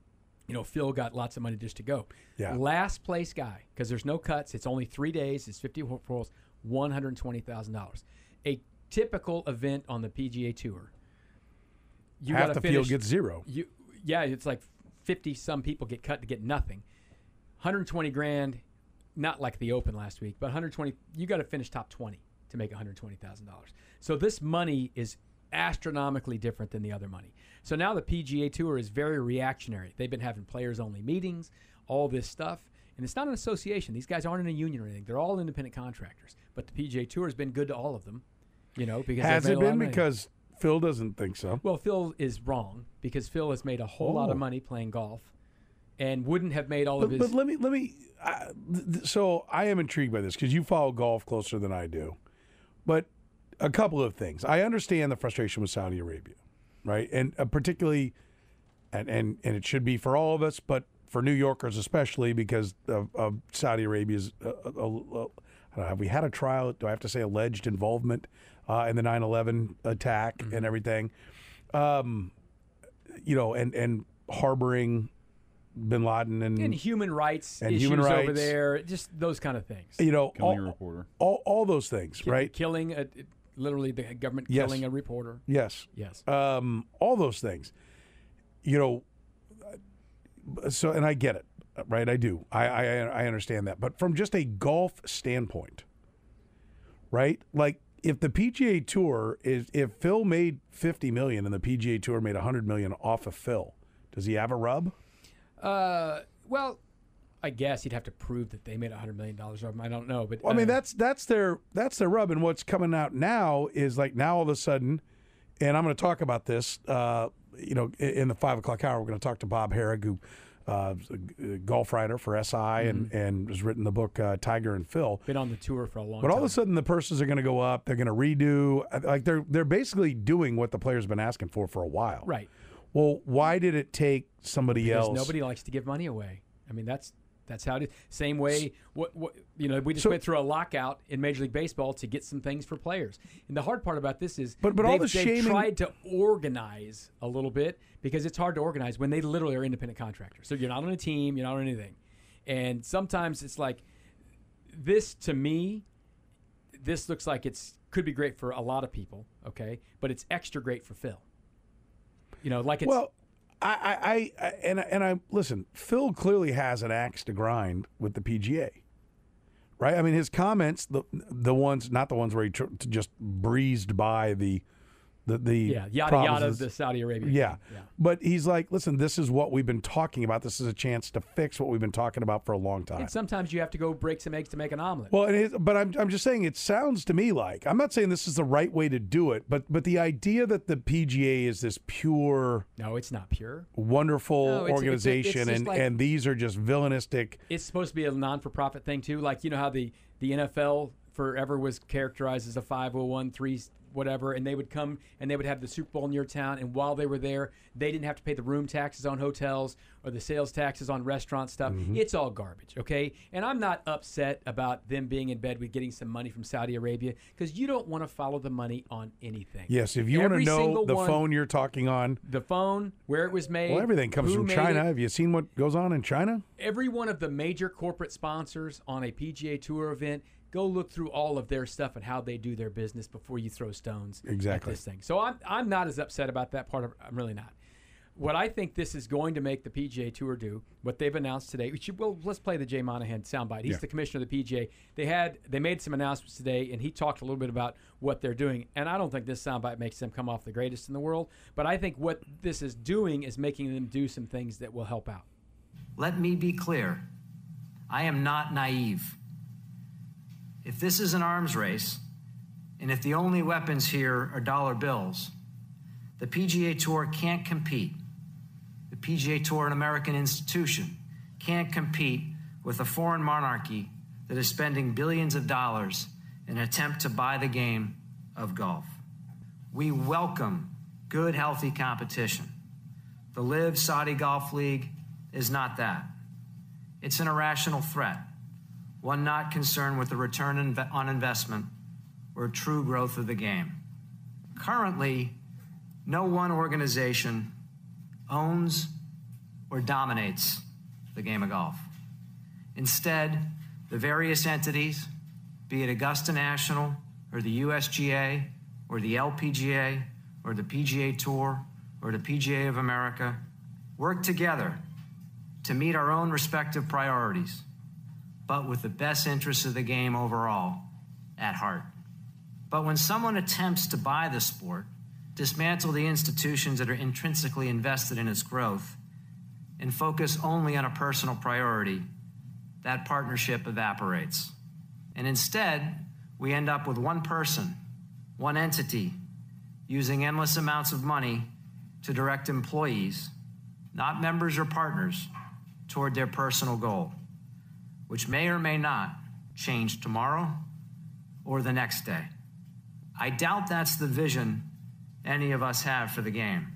You know, Phil got lots of money just to go. Yeah. Last place guy, because there's no cuts. It's only three days. It's fifty holes, one hundred twenty thousand dollars. A typical event on the P G A Tour. You Half gotta the finish, field gets zero. You, yeah, it's like fifty some people get cut to get nothing. one hundred twenty grand, not like the Open last week, but one hundred twenty. You got to finish top twenty to make one hundred twenty thousand dollars. So this money is astronomically different than the other money. So now the P G A Tour is very reactionary. They've been having players-only meetings, all this stuff, and it's not an association. These guys aren't in a union or anything. They're all independent contractors. But the P G A Tour has been good to all of them, you know, because Has they've it made a lot been? of money. Because Phil doesn't think so. Well, Phil is wrong because Phil has made a whole lot Oh. of money playing golf, and wouldn't have made all of But, his. but let me let me. Uh, th- th- so I am intrigued by this because you follow golf closer than I do. But a couple of things. I understand the frustration with Saudi Arabia, right? And uh, particularly, and, and and it should be for all of us, but for New Yorkers especially because of, of Saudi Arabia's. Uh, uh, uh, I don't know, have we had a trial? Do I have to say alleged involvement uh, in the nine eleven attack Mm-hmm. and everything? Um, you know, and and harboring Bin Laden and, and human rights and issues human over rights. there, just those kind of things. you know Killing all, a reporter. all all those things, Ki- right? Killing, a, literally the government Yes. killing a reporter. Yes. Yes. Um, all those things. You know, so and I get it, right? I do. I, I I understand that. But from just a golf standpoint, right? Like if the P G A Tour is if Phil made fifty million and the P G A Tour made one hundred million off of Phil, does he have a rub? Uh, well, I guess you'd have to prove that they made one hundred million dollars of them. I don't know. But Well, I mean, uh, that's that's their that's their rub, and what's coming out now is like now all of a sudden, and I'm going to talk about this. Uh, you know, in, in the five o'clock hour, we're going to talk to Bob Herrig, who uh, is a golf writer for S I and and has written the book uh, Tiger and Phil. been on the tour for a long But time. all of a sudden, the purses are going to go up. They're going to redo. Like they're they're basically doing what the players have been asking for for a while. Right. Well, why did it take somebody Because else? nobody likes to give money away. I mean, that's that's how it is. Same way, what, what you know, we just So- went through a lockout in Major League Baseball to get some things for players. And the hard part about this is, But- but all they've, the they've shaming- tried to organize a little bit because it's hard to organize when they literally are independent contractors. So you're not on a team, you're not on anything, and sometimes it's like this. To me, this looks like it's could be great for a lot of people, okay, but it's extra great for Phil. You know, like it's Well, I, I, I, I and I, and I listen. Phil clearly has an axe to grind with the P G A, right? I mean, his comments, the the ones, not the ones where he tr- just breezed by the, the the yeah, yada problems yada is- the Saudi Arabia. yeah. thing. yeah. But he's like, listen, this is what we've been talking about. This is a chance to fix what we've been talking about for a long time. And sometimes you have to go break some eggs to make an omelet. Well, it is, but I'm I'm just saying it sounds to me like I'm not saying this is the right way to do it, but but the idea that the P G A is this pure, no, it's not pure. wonderful No, it's- it's- organization, it's just and like- and these are just villainistic. It's supposed to be a non-for-profit thing too. Like, you know how the, the N F L forever was characterized as a five oh one three whatever, and they would come and they would have the Super Bowl in your town, and while they were there, they didn't have to pay the room taxes on hotels or the sales taxes on restaurant stuff. Mm-hmm. It's all garbage, okay? And I'm not upset about them being in bed with getting some money from Saudi Arabia because you don't want to follow the money on anything. Yes, if you want to Every know single the one- phone you're talking on, The phone, where it was made. well, everything comes who from made China. it. Have you seen what goes on in China? Every one of the major corporate sponsors on a P G A Tour event, go look through all of their stuff and how they do their business before you throw stones Exactly. at this thing. So I'm I'm not as upset about that part of I'm really not. What I think this is going to make the P G A Tour do, what they've announced today, which, well, let's play the Jay Monahan soundbite. He's Yeah. the commissioner of the P G A. They had they made some announcements today, and he talked a little bit about what they're doing. And I don't think this soundbite makes them come off the greatest in the world, but I think what this is doing is making them do some things that will help out. Let me be clear. I am not naive. If this is an arms race, and if the only weapons here are dollar bills, the P G A Tour can't compete. The P G A Tour, an American institution, can't compete with a foreign monarchy that is spending billions of dollars in an attempt to buy the game of golf. We welcome good, healthy competition. The Live Saudi Golf League is not that. It's an irrational threat, one not concerned with the return on investment or true growth of the game. Currently, no one organization owns, or dominates the game of golf. Instead, the various entities, be it Augusta National or the U S G A or the L P G A or the P G A Tour or the P G A of America, work together to meet our own respective priorities, but with the best interests of the game overall at heart. But when someone attempts to buy the sport, dismantle the institutions that are intrinsically invested in its growth, and focus only on a personal priority, that partnership evaporates. And instead, we end up with one person, one entity, using endless amounts of money to direct employees, not members or partners, toward their personal goal, which may or may not change tomorrow or the next day. I doubt that's the vision any of us have for the game.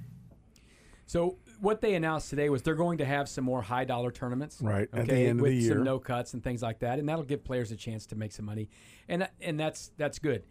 So what they announced today was they're going to have some more high-dollar tournaments, Right, okay, at the end of with the year. some no cuts and things like that, and that'll give players a chance to make some money, and and that's that's good.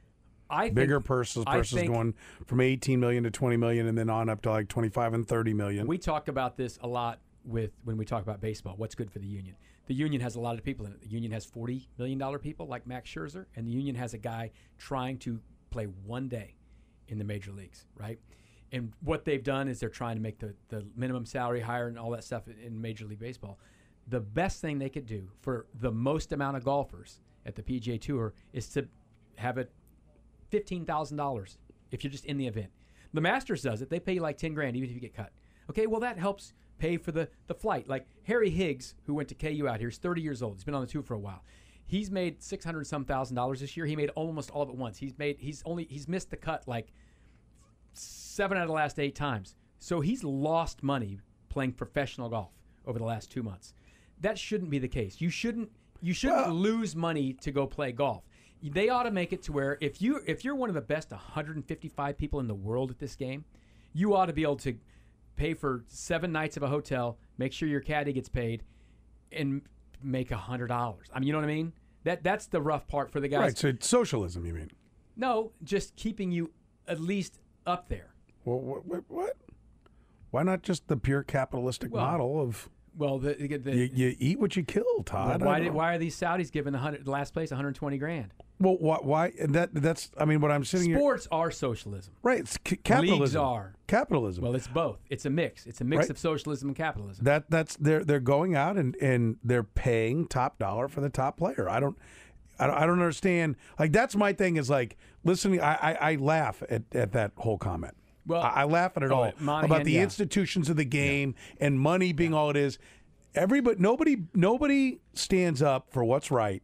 I Bigger think, purses, I purses think going from eighteen million to twenty million, and then on up to like twenty-five and thirty million. we talk about this a lot with when we talk about baseball. What's good for the union? The union has a lot of people in it. The union has forty million dollar people like Max Scherzer, and the union has a guy trying to play one day in the major leagues, right? And what they've done is they're trying to make the, the minimum salary higher and all that stuff in Major League Baseball. The best thing they could do for the most amount of golfers at the P G A Tour is to have it fifteen thousand dollars if you're just in the event. The Masters does it. They pay you like ten grand even if you get cut. Okay, well, that helps pay for the, the flight. Like Harry Higgs, who went to K U out here, is thirty years old. He's been on the tour for a while. He's made six hundred some thousand dollars this year. He made almost all of it once. He's made he's only he's missed the cut like seven out of the last eight times. So he's lost money playing professional golf over the last two months. That shouldn't be the case. You shouldn't you shouldn't Well, lose money to go play golf. They ought to make it to where if you if you're one of the best one hundred fifty-five people in the world at this game, you ought to be able to pay for seven nights of a hotel, make sure your caddy gets paid, and make a hundred dollars. I mean, you know what I mean? That that's the rough part for the guys. Right, so it's socialism, you mean? No, just keeping you at least up there. Well, what? what, what? Why not just the pure capitalistic Well, model of Well, the, the, the you, you eat what you kill, Todd? why I did, don't- why are these Saudis giving the hundred the last place one hundred twenty grand? Well, why? why and that that's. I mean, what I'm sitting here. Sports are socialism. Right, it's c- capitalism. Leagues are. capitalism. Well, it's both. It's a mix. It's a mix Right. of socialism and capitalism. that that's they're they're going out and, and they're paying top dollar for the top player. I don't. I don't, I don't understand. Like that's my thing. Is like listening. I I, I laugh at, at that whole comment. Well, I, I laugh at it oh, all Monahan, about the yeah. institutions of the game and money being all it is. Everybody, nobody, nobody stands up for what's right,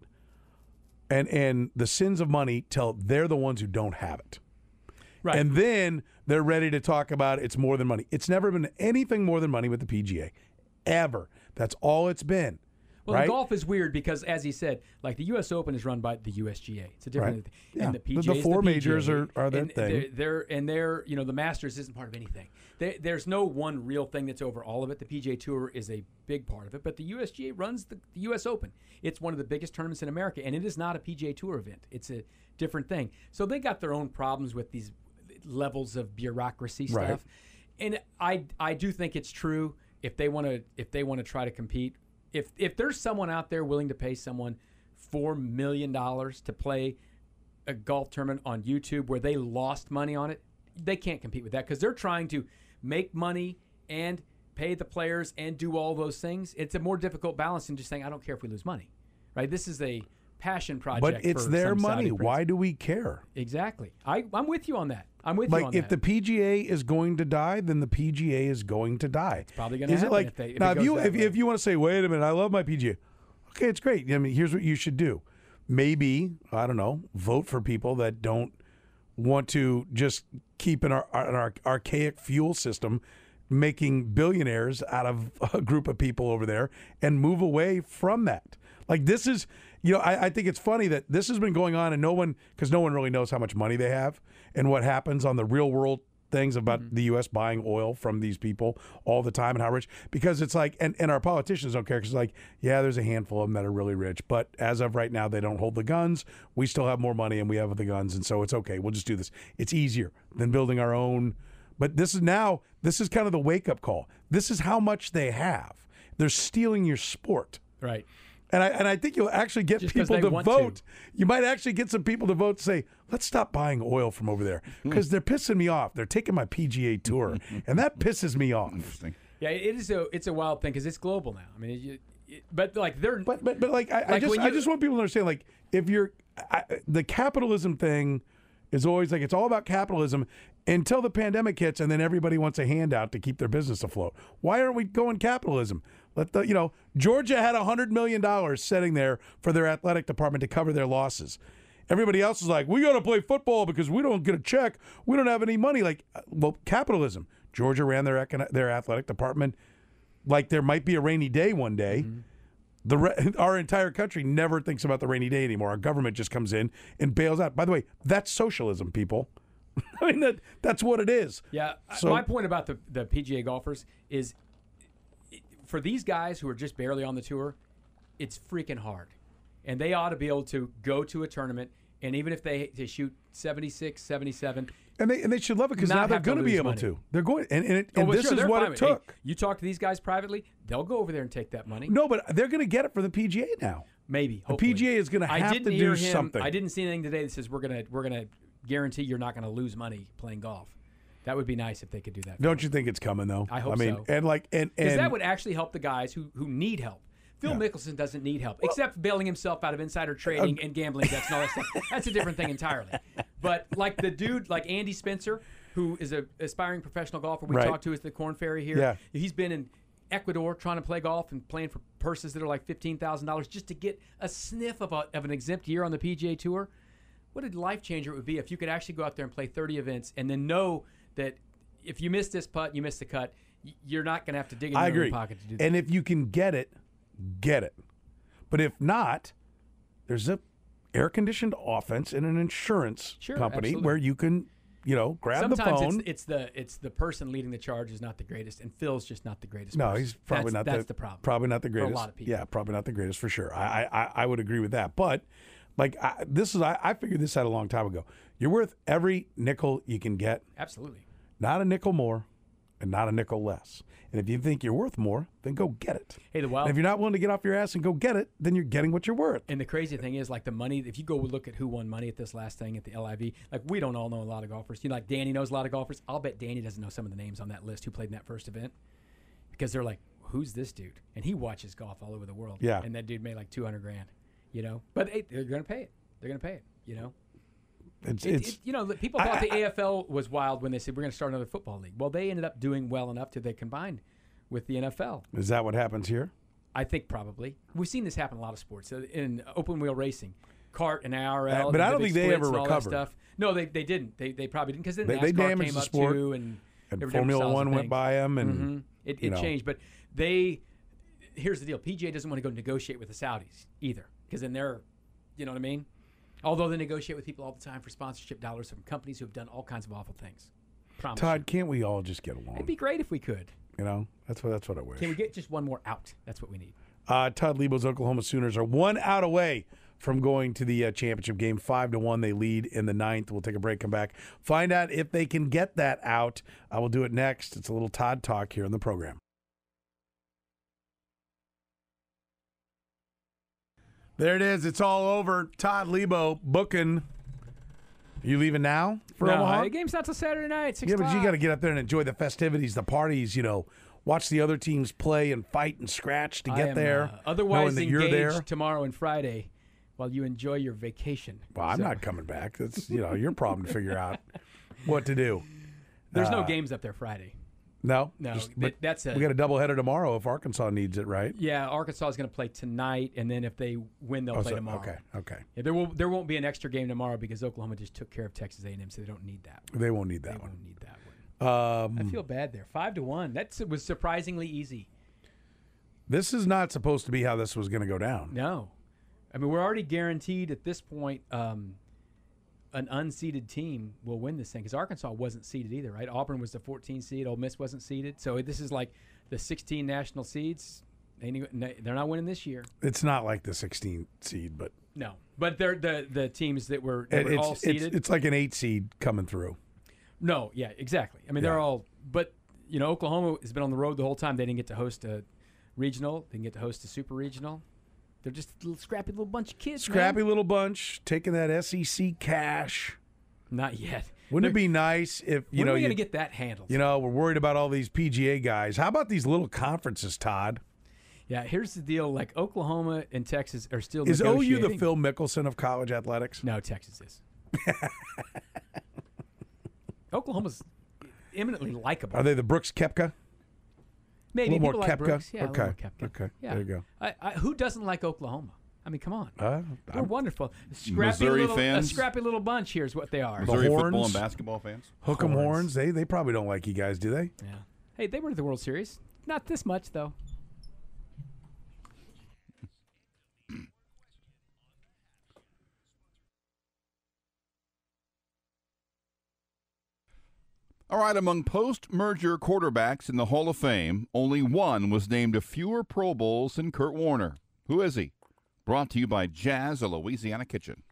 and and the sins of money till they're the ones who don't have it. Right. And then they're ready to talk about it's more than money. It's never been anything more than money with the P G A, ever. That's all it's been. Well, right? golf is weird because, as he said, like the U S Open is run by the U S G A. It's a different, Right. thing. Yeah. And the P The- G the A is four P G A, majors are- are their and thing. They're, they're and they're you know the Masters isn't part of anything. They, there's no one real thing that's over all of it. The P G A Tour is a big part of it, but the U S G A runs the, the U S Open. It's one of the biggest tournaments in America, and it is not a P G A Tour event. It's a different thing. So they got their own problems with these levels of bureaucracy stuff. Right. And I I do think it's true if they want to if they want to try to compete. If if there's someone out there willing to pay someone four million dollars to play a golf tournament on YouTube where they lost money on it, they can't compete with that because they're trying to make money and pay the players and do all those things. It's a more difficult balance than just saying I don't care if we lose money, right? This is a passion project. But it's for their some Saudi money. prince. Why do we care? Exactly. I I'm with you on that. I'm with you Like on if that. the P G A is going to die, then the P G A is going to die. It's probably gonna is happen it like, if they- if now it if you goes that if, way. if you want to say, wait a minute, I love my P G A. Okay, it's great. I mean, here's what you should do. Maybe I don't know, vote for people that don't want to just keep an, ar- an ar- archaic fuel system, making billionaires out of a group of people over there, and move away from that. Like this is, you know, I, I think it's funny that this has been going on, and no one, because no one really knows how much money they have and what happens on the real world things about Mm-hmm. the U S buying oil from these people all the time and how rich, because it's like, and, and our politicians don't care because like, yeah, there's a handful of them that are really rich, but as of right now, they don't hold the guns. We still have more money and we have the guns, and so it's okay. We'll just do this. It's easier than building our own But this is now, this is kind of the wake-up call. This is how much they have. They're stealing your sport. Right. And I and I think you'll actually get Just 'cause people they to want vote. to. You might actually get some people to vote to say, let's stop buying oil from over there because they're pissing me off. They're taking my P G A Tour, and that pisses me off. Interesting. Yeah, it is a it's a wild thing because it's global now. I mean, it, it, but like they're But but but like I, I Like just when I you- just want people to understand, like, if you're I, the capitalism thing is always like, it's all about capitalism until the pandemic hits, and then everybody wants a handout to keep their business afloat. Why aren't we going capitalism? Let the you know Georgia had a hundred million dollars sitting there for their athletic department to cover their losses. Everybody else is like, we got to play football because we don't get a check. We don't have any money. Like, well, capitalism. Georgia ran their econ- their athletic department like there might be a rainy day one day. Mm-hmm. The re- our entire country never thinks about the rainy day anymore. Our government just comes in and bails out. By the way, that's socialism, people. I mean, that that's what it is. Yeah. So- my point about the the P G A golfers is, for these guys who are just barely on the tour, it's freaking hard, and they ought to be able to go to a tournament, and even if they they shoot seventy-six, seventy-seven. And they and they should love it because Not now they're have to going to be lose able money. to. They're going, and, and, it, Oh, and well, this sure, is they're what fine it with- hey, took. you talk to these guys privately, they'll go over there and take that money. No, but they're going to get it for the P G A now. Maybe. The Hopefully. P G A is going to I have didn't to hear do him, something. I didn't see anything today that says we're gonna we're gonna guarantee you're not gonna lose money playing golf. That would be nice if they could do that. Don't you think it's coming though? I hope I mean, so. and like and Because and that would actually help the guys who who need help. Phil Yeah. Mickelson doesn't need help, except bailing himself out of insider trading and gambling debts and all that stuff. That's a different thing entirely. But like the dude, like Andy Spencer, who is a aspiring professional golfer we Right. talked to at the Corn Ferry here. Yeah. He's been in Ecuador trying to play golf and playing for purses that are like fifteen thousand dollars just to get a sniff of, a, of an exempt year on the P G A Tour. What a life changer it would be if you could actually go out there and play thirty events and then know that if you miss this putt, you miss the cut, y- you're not going to have to dig in I your own agree. pocket to do that. And if you can get it, get it. But if not, there's a air conditioned offense in an insurance Sure, company absolutely. where you can, you know, grab the Sometimes phone. it's, it's the it's the person leading the charge is not the greatest, and Phil's just not the greatest. No, person. he's probably that's, not That's the, the problem. Probably not the a greatest. lot of people. Yeah, probably not the greatest for sure. I I, I would agree with that. But like I, this is I, I figured this out a long time ago. You're worth every nickel you can get, Absolutely. not a nickel more, and not a nickel less. And if you think you're worth more, then go get it. Hey, the wild And if you're not willing to get off your ass and go get it, then you're getting what you're worth. And the crazy thing is, like the money, if you go look at who won money at this last thing at the L I V, like we don't all know a lot of golfers. You know, like Danny knows a lot of golfers. I'll bet Danny doesn't know some of the names on that list who played in that first event because they're like, who's this dude? And he watches golf all over the world. Yeah. And that dude made like two hundred grand, you know? But hey, they're going to pay it. They're going to pay it, you know? It's, It- it's it- you know, the- people I- thought the I- A F L was wild when they said we're going to start another football league. Well, they ended up doing well enough to they combined with the N F L. is that what happens here? I think probably. We've seen this happen in a lot of sports. Uh, In open wheel racing, kart and A R L. Uh, but I the don't big think they splits ever and all that recovered. Stuff. No, they they didn't. They they probably didn't because then They- they NASCAR damaged came the up sport, too, and, and there were different Formula styles of One went things. by 'em, and, Mhm. it, you it know. changed. But they here's the deal: P G A doesn't want to go negotiate with the Saudis either because then they're, you know what I mean. Although they negotiate with people all the time for sponsorship dollars from companies who have done all kinds of awful things. Promise you. Todd, can't we all just get along? It'd be great if we could. You know, that's what that's what I wish. Can we get just one more out? That's what we need. Uh, Todd Lebo's Oklahoma Sooners are one out away from going to the uh, championship game. Five to one, they lead in the ninth. We'll take a break, come back, find out if they can get that out. I will do it next. It's a little Todd talk here in the program. There it is. It's all over. Todd Lebo booking. Are you leaving now for no, Omaha? the game's not till Saturday night. Six Yeah, but you o'clock. got to get up there and enjoy the festivities, the parties, you know, watch the other teams play and fight and scratch to I get am, there. uh, knowing otherwise that you're engaged there. tomorrow and Friday while you enjoy your vacation. Well, I'm So, not coming back. That's, you know, your problem to figure out what to do. There's no uh, games up there Friday. No? No, Just- that- but that's a we got a doubleheader tomorrow if Arkansas needs it, right? yeah. Arkansas is going to play tonight, and then if they win, they'll Oh, play so- tomorrow. okay, okay. Yeah, there will there won't be an extra game tomorrow because Oklahoma just took care of Texas A and M, so they don't need that one. They won't need They that one. won't need that one. I Um, feel bad there. Five to one. That was surprisingly easy. this is not supposed to be how this was going to go down. No, I mean we're already guaranteed at this point. Um, an unseeded team will win this thing because Arkansas wasn't seeded either, right? Auburn was the fourteen seed. Ole Miss wasn't seeded. So this is like the sixteen national seeds. They, they're not winning this year. It's not like the sixteenth seed, but No, but they're the the teams that were, that it- were all it's, seeded. it's, it's like an eight seed coming through. No, yeah, exactly. I mean, Yeah. they're all, but you know, Oklahoma has been on the road the whole time. They didn't get to host a regional. They didn't get to host a super regional. They're just a little scrappy little bunch of kids. Scrappy man. little bunch taking that S E C cash. Not yet. Wouldn't it They're- be nice if you when know are we you, gonna get that handled? you know we're worried about all these P G A guys? How about these little conferences, Todd? Yeah, here's the deal. Like Oklahoma and Texas are still Is O U the negotiating. Phil Mickelson of college athletics? No, Texas is. Oklahoma's eminently likable. Are they the Brooks Koepka? Maybe a little more people like Koepka? Brooks. Yeah, a little Okay. more Koepka. Okay. Yeah. There you go. I, I, who doesn't like Oklahoma? I mean, come on. Uh, We're I'm- wonderful. Scrappy Missouri little, fans? A scrappy little bunch here is what they are. Missouri football Horns? and basketball fans. Hook 'em Horns. horns. They they probably don't like you guys, do they? Yeah. Hey, they were to the World Series. Not this much, though. All right, among post-merger quarterbacks in the Hall of Fame, only one was named to fewer Pro Bowls than Kurt Warner. Who is he? Brought to you by Jazz, a Louisiana Kitchen.